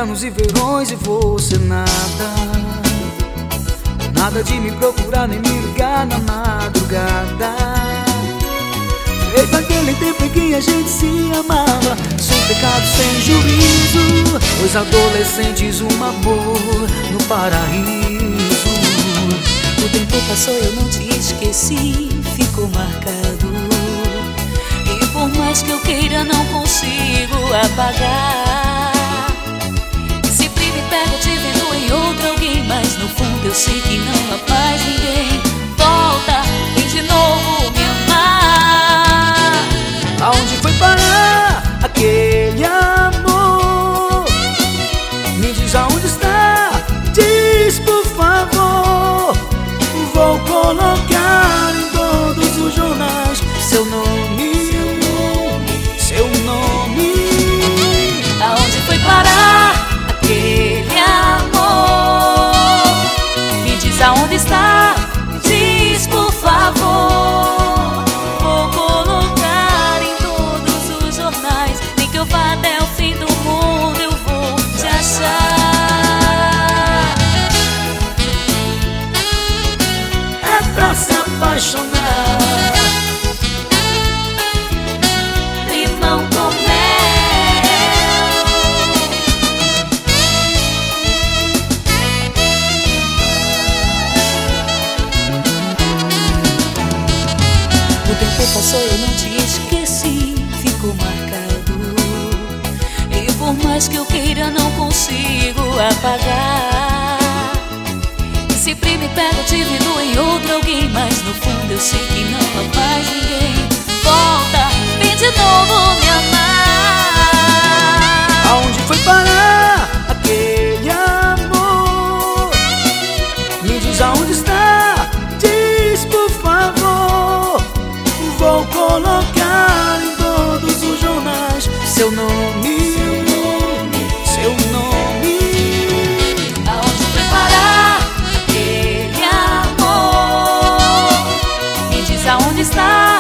invernos e verões e você nada. Nada de me procurar nem me ligar na madrugada. Feito aquele tempo em que a gente se amava, sem pecado, sem juízo, dois adolescentes, um amor no paraíso. O tempo passou, eu não te esqueci, ficou marcado. E por mais que eu queira, não consigo apagar. Sempre me pego te vendo em outro alguém, mas no fundo eu sei que não há mais ninguém. Volta, vem de novo me amar. Aonde foi parar aquele amor? Me diz aonde está, diz por favor. Vou colocar em todos os jornais seu nome, seu nome. Aonde foi parar aquele amor? Me diz aonde está, diz por favor. Vou colocar em todos os jornais, nem que eu vá até o fim do mundo, eu vou te achar. É pra se apaixonar. Limão com mel. O tempo passou, eu não te esqueci, ficou marcado. E por mais que eu queira, não consigo apagar. Sempre me pego te vendo em outro alguém, mas no fundo eu sei que não há mais ninguém. Volta, vem de novo me amar. Aonde foi parar aquele amor? Me diz aonde está, diz por favor. Vou colocar em todos os jornais seu nome, seu nome. Aonde foi parar aquele amor? Me diz aonde está,